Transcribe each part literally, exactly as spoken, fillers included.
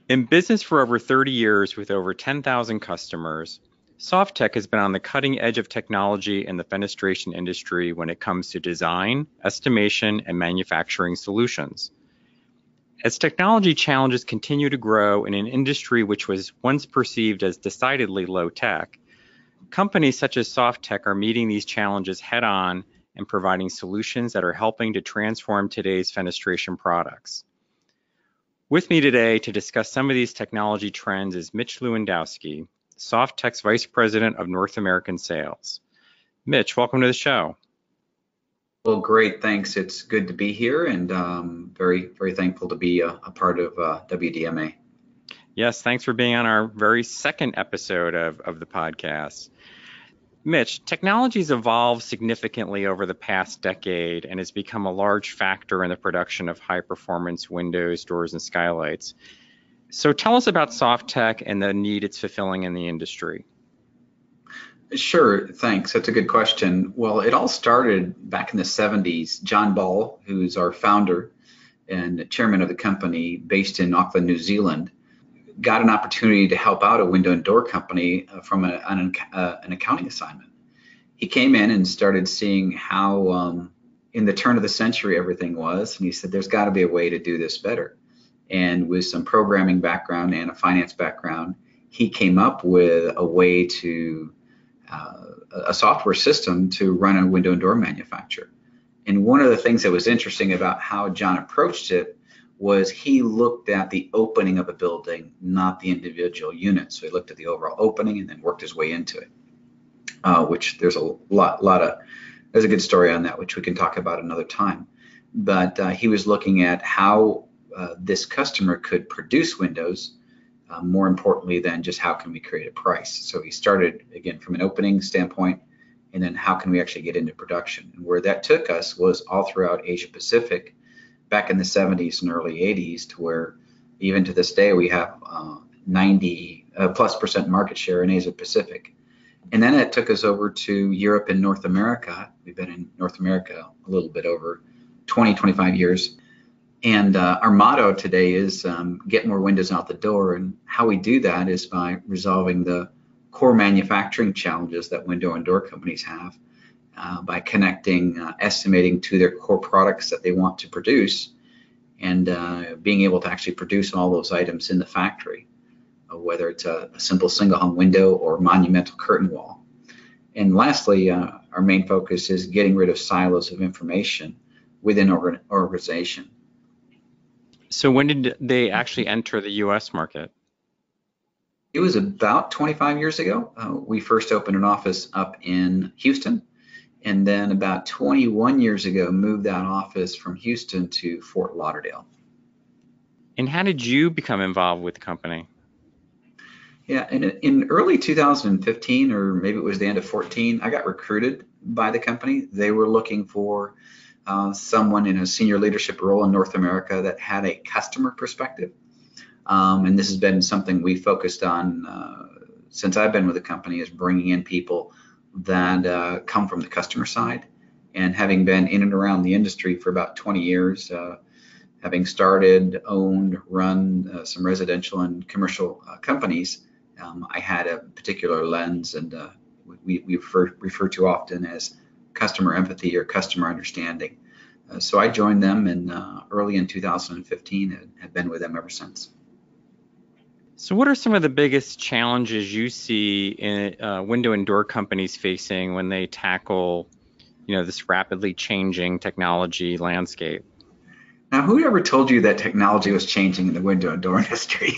In business for over thirty years with over ten thousand customers, Softtech has been on the cutting edge of technology in the fenestration industry when it comes to design, estimation, and manufacturing solutions. As technology challenges continue to grow in an industry which was once perceived as decidedly low tech, companies such as Softtech are meeting these challenges head on and providing solutions that are helping to transform today's fenestration products. With me today to discuss some of these technology trends is Mitch Lewandowski, Softtech's Vice President of North American Sales. Mitch, welcome to the show. Well, great, thanks. It's good to be here, and um, very, very thankful to be a, a part of uh, W D M A. Yes, thanks for being on our very second episode of, of the podcast. Mitch, technology's evolved significantly over the past decade and has become a large factor in the production of high-performance windows, doors, and skylights. So tell us about Softtech and the need it's fulfilling in the industry. Sure, thanks. That's a good question. Well, it all started back in the seventies. John Ball, who's our founder and chairman of the company based in Auckland, New Zealand, got an opportunity to help out a window and door company from a, an, uh, an accounting assignment. He came in and started seeing how um, in the turn of the century everything was, and he said there's got to be a way to do this better. And with some programming background and a finance background, he came up with a way to uh, a software system to run a window and door manufacturer. And one of the things that was interesting about how John approached it was he looked at the opening of a building, not the individual units. So he looked at the overall opening and then worked his way into it, uh, which there's a lot, lot of, there's a good story on that, which we can talk about another time. But uh, he was looking at how uh, this customer could produce windows, uh, more importantly than just how can we create a price. So he started, again, from an opening standpoint, and then how can we actually get into production? And where that took us was all throughout Asia Pacific, back in the seventies and early eighties, to where even to this day we have uh, ninety uh, plus percent market share in Asia Pacific. And then it took us over to Europe and North America. We've been in North America a little bit over twenty, twenty-five years. And uh, our motto today is um, get more windows out the door. And how we do that is by resolving the core manufacturing challenges that window and door companies have. Uh, by connecting uh, estimating to their core products that they want to produce, and uh, being able to actually produce all those items in the factory, uh, whether it's a, a simple single hung window or monumental curtain wall. And lastly, uh, our main focus is getting rid of silos of information within an organ- organization. So when did they actually enter the U S market? It was about twenty-five years ago. Uh, we first opened an office up in Houston. And then about twenty-one years ago, moved that office from Houston to Fort Lauderdale. And how did you become involved with the company? Yeah, in, in early two thousand fifteen, or maybe it was the end of fourteen, I got recruited by the company. They were looking for uh, someone in a senior leadership role in North America that had a customer perspective. Um, and this has been something we focused on uh, since I've been with the company, is bringing in people that uh, come from the customer side. And having been in and around the industry for about twenty years, uh, having started, owned, run uh, some residential and commercial uh, companies, um, I had a particular lens, and uh, we, we refer, refer to often as customer empathy or customer understanding. Uh, so I joined them in uh, early in two thousand fifteen and have been with them ever since. So what are some of the biggest challenges you see in uh, window and door companies facing when they tackle, you know, this rapidly changing technology landscape? Now, who ever told you that technology was changing in the window and door industry?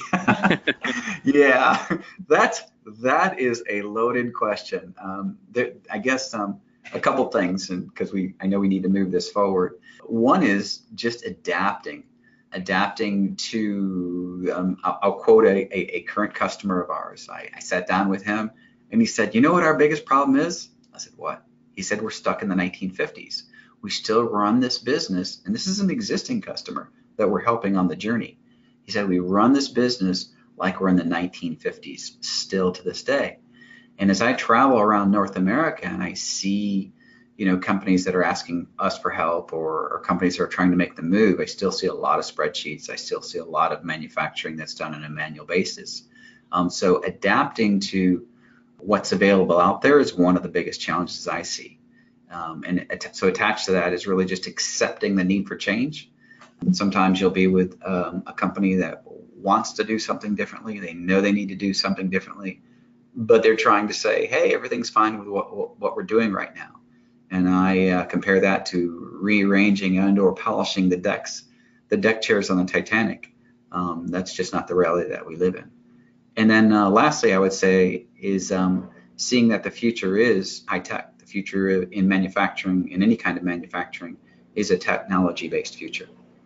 Yeah, that's that is a loaded question. Um, there, I guess um, a couple things, and because we, I know we need to move this forward. One is just adapting. adapting to, um, I'll, I'll quote a, a, a current customer of ours. I, I sat down with him and he said, you know what our biggest problem is? I said, what? He said, we're stuck in the nineteen fifties. We still run this business, and this is an existing customer that we're helping on the journey. He said, we run this business like we're in the nineteen fifties, still to this day. And as I travel around North America and I see you know, companies that are asking us for help, or, or companies that are trying to make the move, I still see a lot of spreadsheets. I still see a lot of manufacturing that's done on a manual basis. Um, so adapting to what's available out there is one of the biggest challenges I see. Um, and at- so attached to that is really just accepting the need for change. And sometimes you'll be with um, a company that wants to do something differently. They know they need to do something differently, but they're trying to say, hey, everything's fine with what, what we're doing right now. And I uh, compare that to rearranging and or polishing the decks, the deck chairs on the Titanic. Um, that's just not the reality that we live in. And then uh, lastly, I would say is um, seeing that the future is high tech. The future in manufacturing, in any kind of manufacturing, is a technology-based future.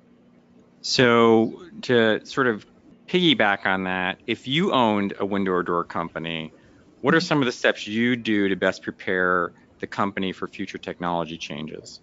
So to sort of piggyback on that, if you owned a window or door company, what are some of the steps you do to best prepare the company for future technology changes?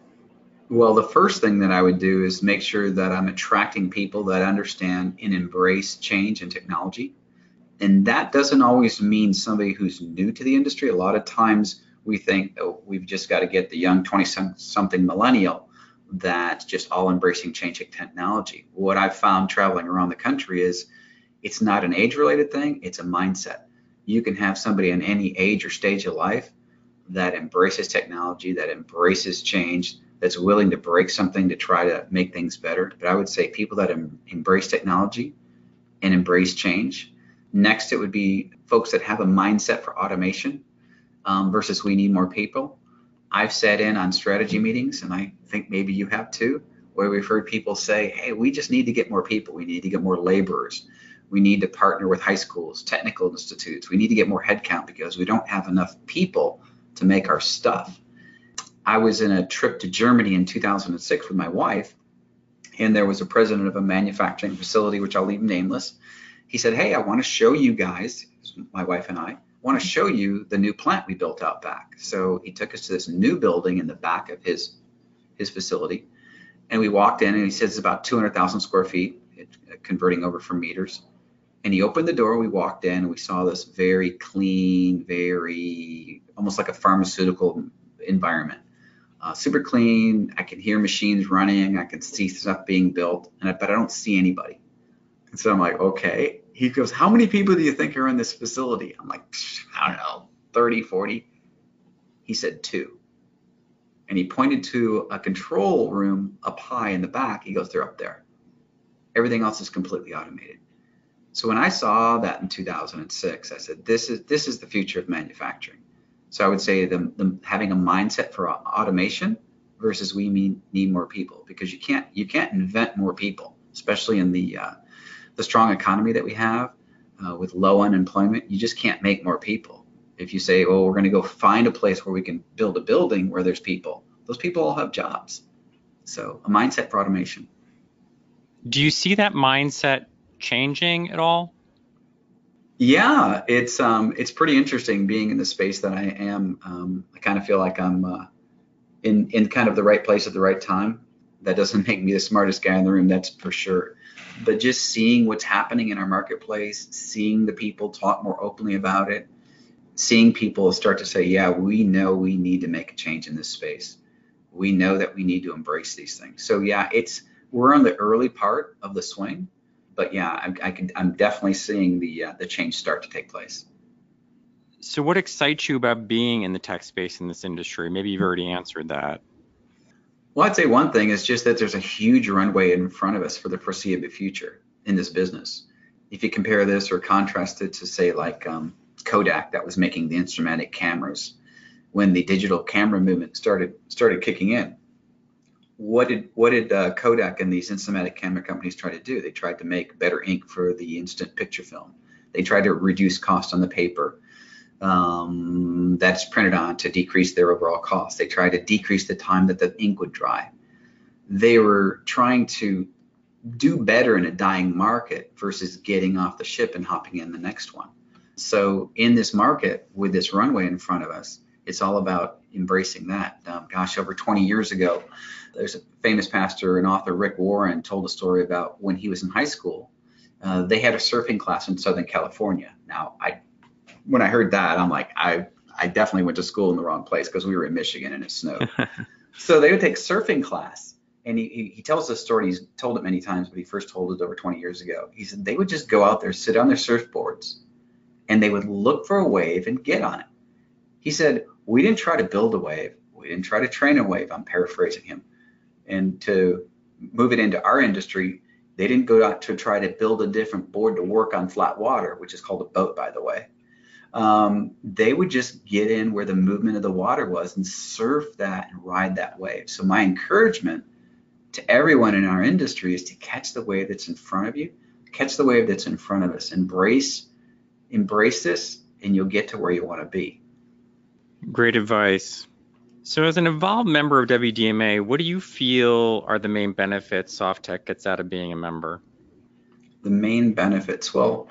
Well, the first thing that I would do is make sure that I'm attracting people that understand and embrace change and technology. And that doesn't always mean somebody who's new to the industry. A lot of times we think, oh, we've just got to get the young twenty-something millennial that's just all embracing change and technology. What I've found traveling around the country is it's not an age-related thing, it's a mindset. You can have somebody in any age or stage of life that embraces technology, that embraces change, that's willing to break something to try to make things better. But I would say people that em- embrace technology and embrace change. Next, it would be folks that have a mindset for automation um, versus we need more people. I've sat in on strategy meetings, and I think maybe you have too, where we've heard people say, hey, we just need to get more people. We need to get more laborers. We need to partner with high schools, technical institutes. We need to get more headcount because we don't have enough people to make our stuff. I was in a trip to Germany in two thousand six with my wife, and there was a president of a manufacturing facility, which I'll leave nameless. He said, hey, I want to show you guys, my wife and I, want to show you the new plant we built out back. So he took us to this new building in the back of his his facility, and we walked in, and he says it's about two hundred thousand square feet, it, uh, converting over from meters. And he opened the door, we walked in, and we saw this very clean, very, almost like a pharmaceutical environment. Uh, super clean. I can hear machines running. I can see stuff being built, and I, but I don't see anybody. And so I'm like, okay. He goes, how many people do you think are in this facility? I'm like, I don't know, thirty, forty. He said two. And he pointed to a control room up high in the back. He goes, they're up there. Everything else is completely automated. So when I saw that in two thousand six, I said, this is this is the future of manufacturing. So I would say the, the having a mindset for automation versus we mean, need more people, because you can't you can't invent more people, especially in the uh, the strong economy that we have uh, with low unemployment. You just can't make more people. If you say, oh, we're going to go find a place where we can build a building where there's people, those people all have jobs. So a mindset for automation. Do you see that mindset changing at all? Yeah, it's um, it's pretty interesting being in the space that I am. Um, I kind of feel like I'm uh, in in kind of the right place at the right time. That doesn't make me the smartest guy in the room, that's for sure. But just seeing what's happening in our marketplace, seeing the people talk more openly about it, seeing people start to say, yeah, we know we need to make a change in this space. We know that we need to embrace these things. So yeah, it's we're on the early part of the swing. But yeah, I, I can, I'm definitely seeing the uh, the change start to take place. So what excites you about being in the tech space in this industry? Maybe you've already answered that. Well, I'd say one thing is just that there's a huge runway in front of us for the foreseeable future in this business. If you compare this or contrast it to, say, like um, Kodak, that was making the Instamatic cameras when the digital camera movement started started kicking in. What did what did uh, Kodak and these Instamatic camera companies try to do? They tried to make better ink for the instant picture film. They tried to reduce cost on the paper um, that's printed on to decrease their overall cost. They tried to decrease the time that the ink would dry. They were trying to do better in a dying market versus getting off the ship and hopping in the next one. So in this market with this runway in front of us, it's all about embracing that. Um, gosh, over twenty years ago, there's a famous pastor and author, Rick Warren, told a story about when he was in high school. Uh, they had a surfing class in Southern California. Now, I, when I heard that, I'm like, I, I definitely went to school in the wrong place because we were in Michigan and it snowed. So they would take surfing class. And he, he, he tells this story. He's told it many times, but he first told it over twenty years ago. He said they would just go out there, sit on their surfboards, and they would look for a wave and get on it. He said, we didn't try to build a wave. We didn't try to train a wave. I'm paraphrasing him. And to move it into our industry, they didn't go out to try to build a different board to work on flat water, which is called a boat, by the way. Um, they would just get in where the movement of the water was and surf that and ride that wave. So my encouragement to everyone in our industry is to catch the wave that's in front of you, catch the wave that's in front of us, embrace, embrace this, and you'll get to where you want to be. Great advice. So as an involved member of W D M A, what do you feel are the main benefits Softtech gets out of being a member? The main benefits, well,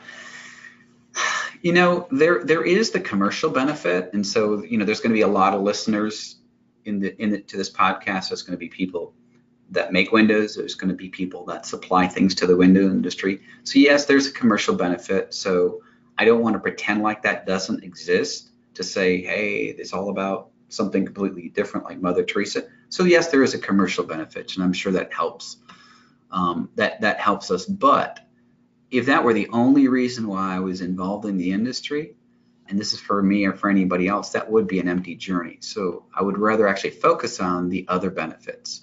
you know, there there is the commercial benefit. And so, you know, there's going to be a lot of listeners in the in the, to this podcast. There's going to be people that make windows. There's going to be people that supply things to the window industry. So yes, there's a commercial benefit. So I don't want to pretend like that doesn't exist to say, hey, it's all about something completely different like Mother Teresa. So yes, there is a commercial benefit, and I'm sure that helps. Um, that that helps us. But if that were the only reason why I was involved in the industry, and this is for me or for anybody else, that would be an empty journey. So I would rather actually focus on the other benefits.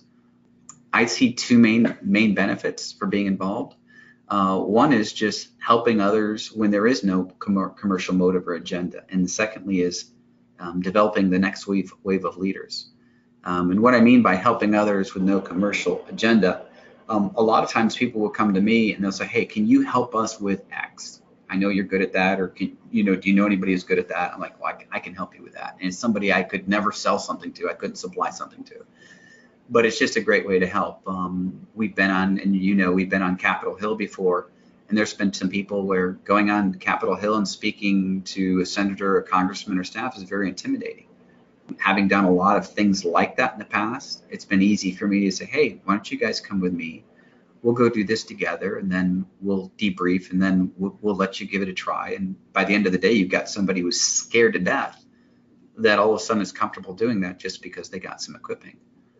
I see two main main benefits for being involved. Uh, one is just helping others when there is no com- commercial motive or agenda. And secondly is um, developing the next wave, wave of leaders. Um, and what I mean by helping others with no commercial agenda, um, a lot of times people will come to me and they'll say, hey, can you help us with X? I know you're good at that. Or, can, you know, do you know anybody who's good at that? I'm like, well, I can, I can help you with that. And it's somebody I could never sell something to. I couldn't supply something to. But it's just a great way to help. Um, we've been on, and you know, we've been on Capitol Hill before, and there's been some people where going on Capitol Hill and speaking to a senator or congressman or staff is very intimidating. Having done a lot of things like that in the past, it's been easy for me to say, hey, why don't you guys come with me? We'll go do this together, and then we'll debrief, and then we'll, we'll let you give it a try. And by the end of the day, you've got somebody who's scared to death that all of a sudden is comfortable doing that just because they got some equipping.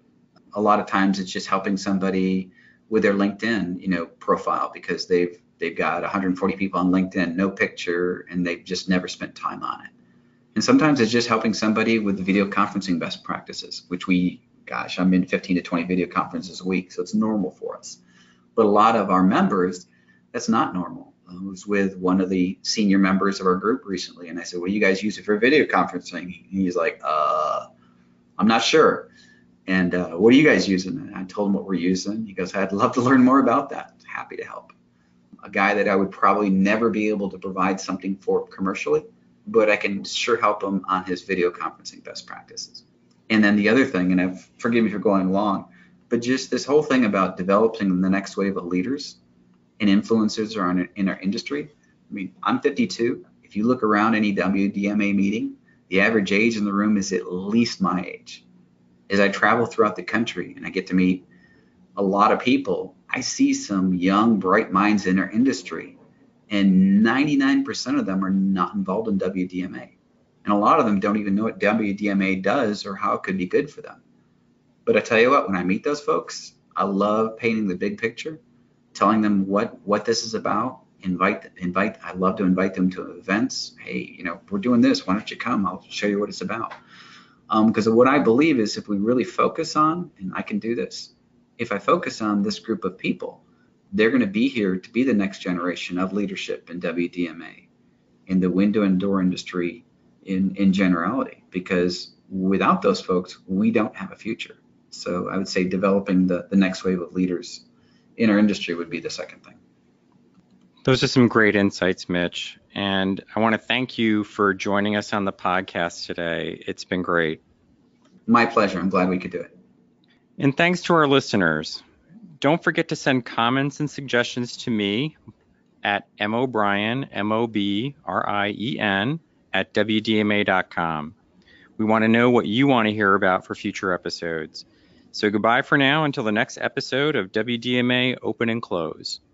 A lot of times it's just helping somebody with their LinkedIn, you know, profile because they've they've got one hundred forty people on LinkedIn, no picture, and they've just never spent time on it. And sometimes it's just helping somebody with the video conferencing best practices, which we, gosh, I'm in fifteen to twenty video conferences a week, so it's normal for us. But a lot of our members, that's not normal. I was with one of the senior members of our group recently, and I said, well, you guys use it for video conferencing? And he's like, uh, I'm not sure. And uh, what are you guys using? And I told him what we're using. He goes, I'd love to learn more about that. Happy to help. A guy that I would probably never be able to provide something for commercially, but I can sure help him on his video conferencing best practices. And then the other thing, and I've, forgive me for going long, but just this whole thing about developing the next wave of leaders and influencers around in our industry. I mean, I'm fifty-two. If you look around any W D M A meeting, the average age in the room is at least my age. As I travel throughout the country and I get to meet a lot of people, I see some young, bright minds in our industry, and ninety-nine percent of them are not involved in W D M A. And a lot of them don't even know what W D M A does or how it could be good for them. But I tell you what, when I meet those folks, I love painting the big picture, telling them what, what this is about. Invite, invite. I love to invite them to events. Hey, you know, we're doing this. Why don't you come? I'll show you what it's about. Because um, what I believe is if we really focus on, and I can do this, if I focus on this group of people, they're going to be here to be the next generation of leadership in W D M A, in the window and door industry in, in generality, because without those folks, we don't have a future. So I would say developing the, the next wave of leaders in our industry would be the second thing. Those are some great insights, Mitch. And I want to thank you for joining us on the podcast today. It's been great. My pleasure. I'm glad we could do it. And thanks to our listeners. Don't forget to send comments and suggestions to me at mobrien, M O B R I E N, at W D M A dot com. We want to know what you want to hear about for future episodes. So goodbye for now until the next episode of W D M A Open and Close.